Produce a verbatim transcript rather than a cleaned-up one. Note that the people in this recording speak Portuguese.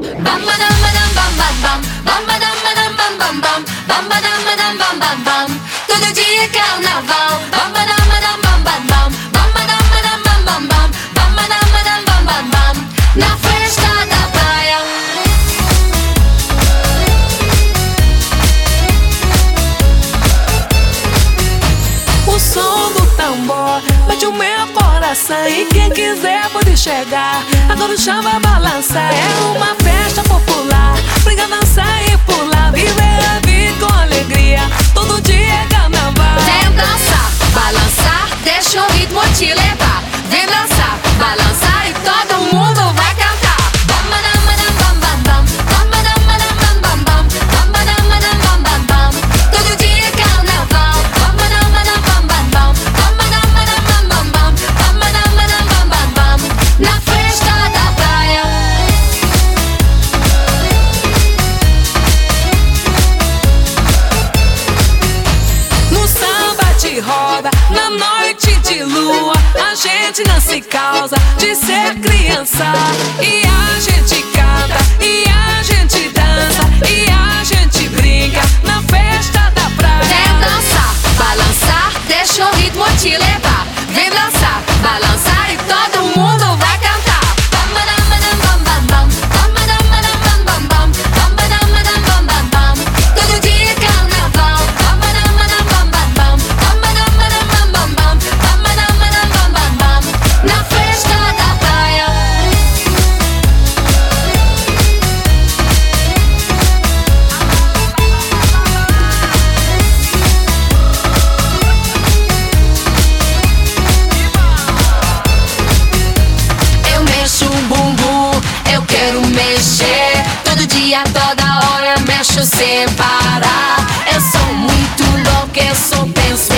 Bam badam badam bam bam bam, bam badam badam bam bam bam, bam badam badam bam bam bam. Todo dia é carnaval. Bam badam badam bam bam bam, bam badam badam bam bam bam, bam badam badam bam bam bam. Na festa da praia. O som do tambor bate o meu coração e quem quiser pode chegar. Agora o chão vai balançar, é uma festa popular. Brinca, dançar e pular, viver a vida com alegria. Todo dia é carnaval. Vem dançar, balançar, deixa o ritmo te levar. Vem dançar, balançar e todo mundo vai cantar. Bam badam badam bam bam bam, bam badam badam bam bam bam, bam badam badam bam bam bam. Todo dia é carnaval. Bam badam badam bam bam bam, bam badam badam bam bam bam, bam badam badam bam bam bam. Na festa da praia. No samba de roda, na noite de lua, a gente não se causa de ser criança. E a gente canta, e a gente dança, e a gente brinca na festa da praia. Vem dançar, balançar, deixa o ritmo te levar. Vem dançar, balançar e todo mundo vai cantar. Bam badam badam bam bam bam, bam badam badam bam bam bam, bam badam badam bam bam bam. Todo dia é carnaval. Bam badam badam bam bam bam, bam badam badam bam bam bam, bam badam badam bam bam bam. Na festa da praia. Eu mexo o bumbum, eu quero mexer. Todo dia, toda hora, mexo sem parar. Eu sou muito louca, eu só penso